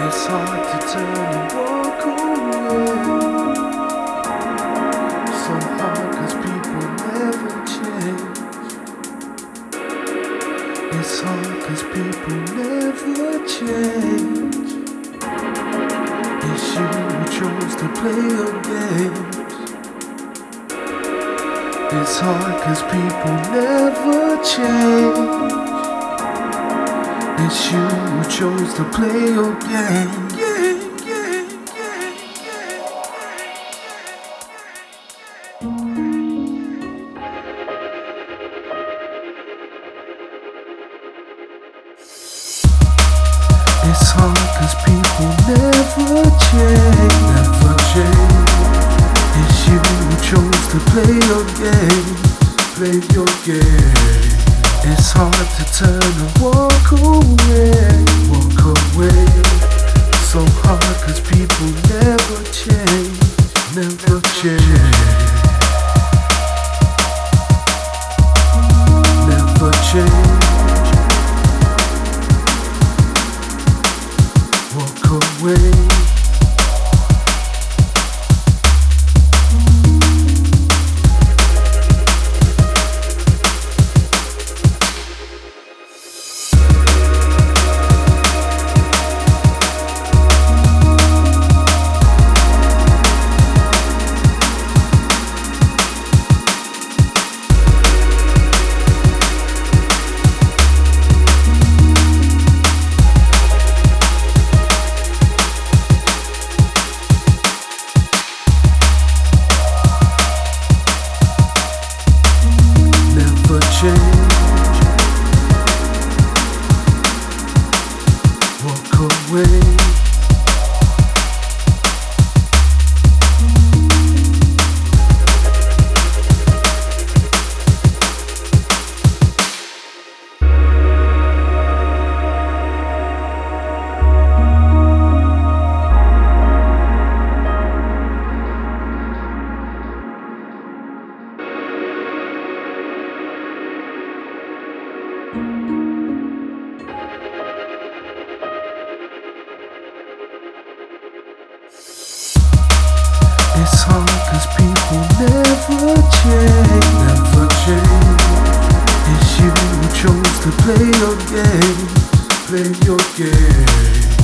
It's hard to turn and walk away. So hard 'cause people never change. It's hard 'cause people never change. It's you who chose to play your games. It's hard 'cause people never change. It's you who chose to play your game. It's hard 'cause people never change, never change. It's you who chose to play your game, play your game. It's hard to turn and walk away, walk away. So hard 'cause people never change, never change. Never change. Walk away. Walk away. It's hard 'cause people never change, never change. It's you who chose to play your game, play your game.